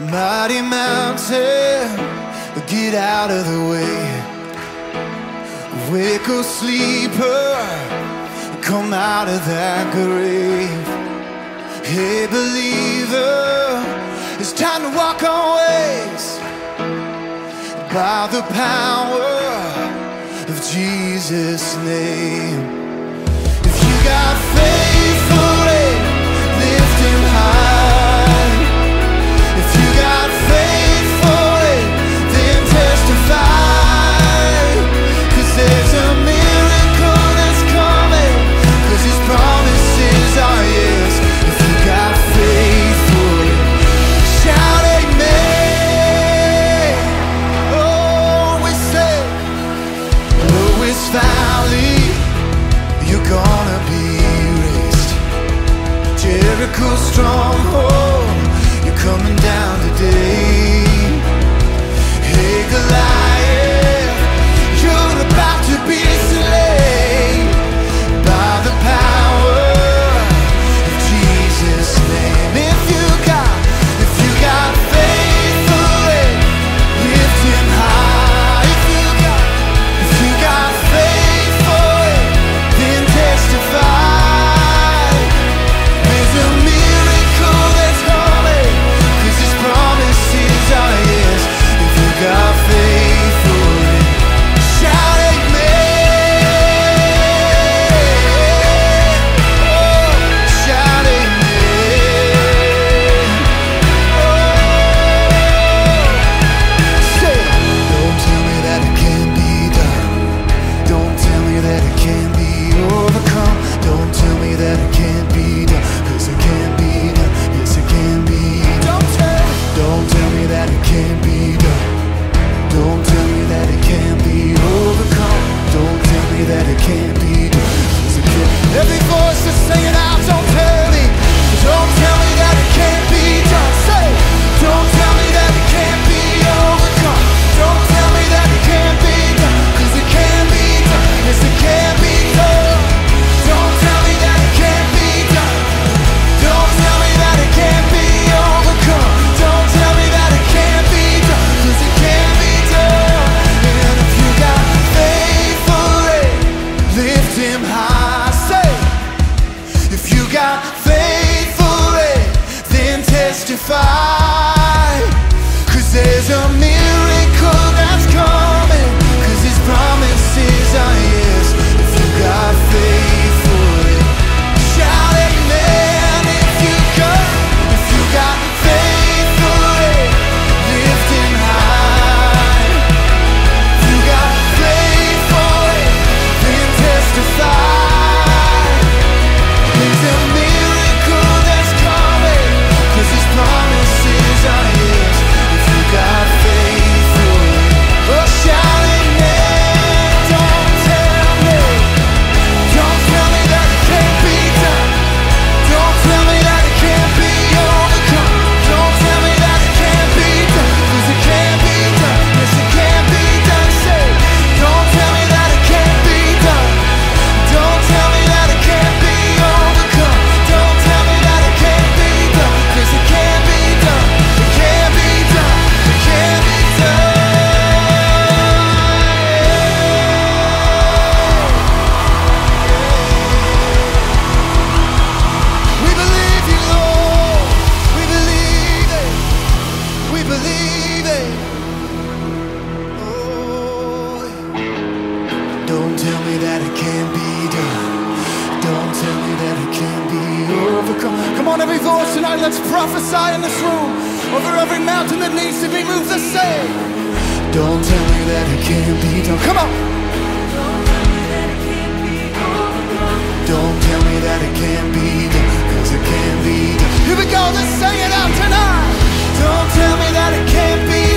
Mighty mountain, get out of the way. Wake up, sleeper, come out of that grave. Hey believer, it's time to walk on ways by the power of Jesus' name. If you got faith for it, lift him high. If you got faith for it, then testify. 'Cause there's a miracle that's coming, 'cause his promises are yes. If you got faith for it, shout amen. Oh, we say, lowest valley, you're gonna be raised. Jericho stronghold, you're coming down today. Hey Goliath, you're about to be slain by the power of Jesus' name. If you got faith for it, lift him high. If you got faith for it, then testify. There's a miracle that's coming, 'cause his promises are yes. If you got faith for it, shout amen. Oh, shout amen. Oh, say, don't tell me that it can't be done. Don't tell me that it can't be overcome. Don't tell me that it can't be done, 'cause it can be done. Yes, it can be. Don't tell me that it can't be done. Don't tell me that it can't be overcome. Don't tell me that it can't be done, 'cause it can. Every voice is singing out, don't tell me that it can't be done. Say, don't tell me that it can't be overcome. Don't tell me that it can't be done, 'cause it can be done. Yes, it can be done. Don't tell me that it can't be done. Don't tell me that it can't be overcome. Don't tell me that it can't be done, 'cause it can be done. And if you got faith for it, lift him high. Say, if you got faith for it, then testify. 'Cause there's a miracle that's coming, 'cause his promises are yes. If you got faith for it, shout amen. If you got faith for it, lift him high. If you got faith for it, then testify. There's a miracle that's coming, 'cause his promises are yes. If you got faith for it, oh shout amen. Don't tell me that it can't be done. Don't tell me that it can't be overcome. Don't tell me that it can't be done, 'cause it can be done. Yes, it can be done. Say, don't tell me that it can't be done. Don't tell me that it can't be overcome. Don't tell me that it can't be done, 'cause it can be done. It can be done. It can be done. We believe you, Lord. We believe it. We believe it. Oh, don't tell me that it can't be done. Don't tell me that it can't be overcome. Come on, every voice tonight, let's prophesy in this room over every mountain that needs to be moved. Let's say, don't tell me that it can't be done. Come on. Don't tell me that it can't be done, 'cause it can be done. Here we go, let's sing it out tonight. Don't tell me that it can't be